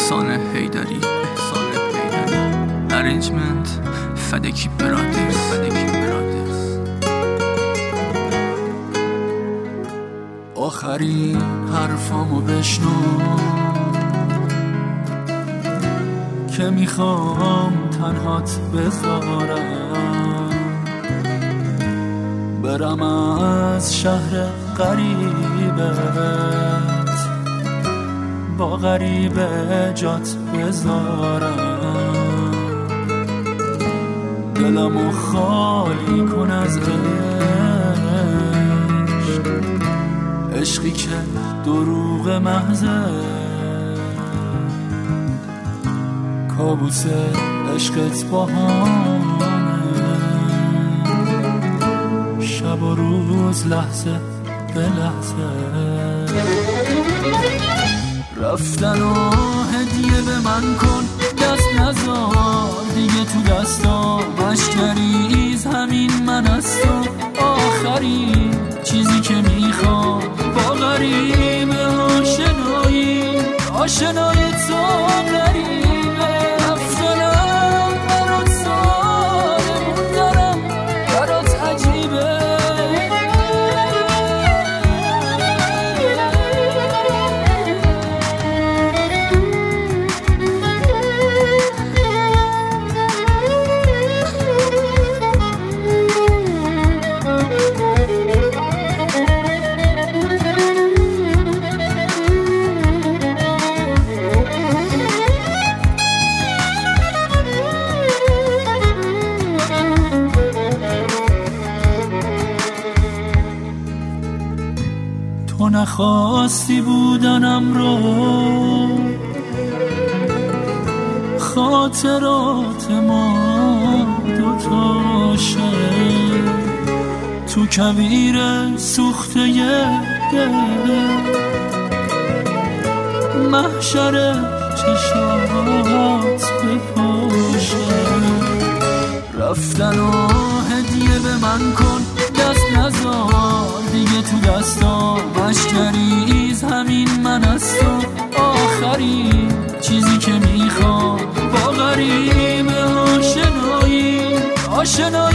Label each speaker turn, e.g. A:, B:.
A: احسان حیدری ارنجمنت فدکی برادرز. آخرین حرفامو بشنو که میخوام تنهات بذارم، برم از شهر غریبت با غریبه جات بذارم، دلمو خالی کن از عشقی که دروغ محضه، کابوس عشقت باهامه، شب و روز لحظه به لحظه. رفتن و هدیه به من کن، دست نزار دیگه تو دستام، اشکریز همین من از تو، آخرین چیزی که میخوام با غریبه آشنای تو غریبه. رفتنم برات ساده موندنم برات عجیبه، تو نخواستی بودنم رو، خاطرات ما دوتاشه تو کویر سوخته دل، محشر چشات بپاشه. رفتن و هدیه به من کن، دست نزار دیگه تو دستام، اشکریز همین من از تو، آخرین چیزی که میخوام با غریبه آشنایی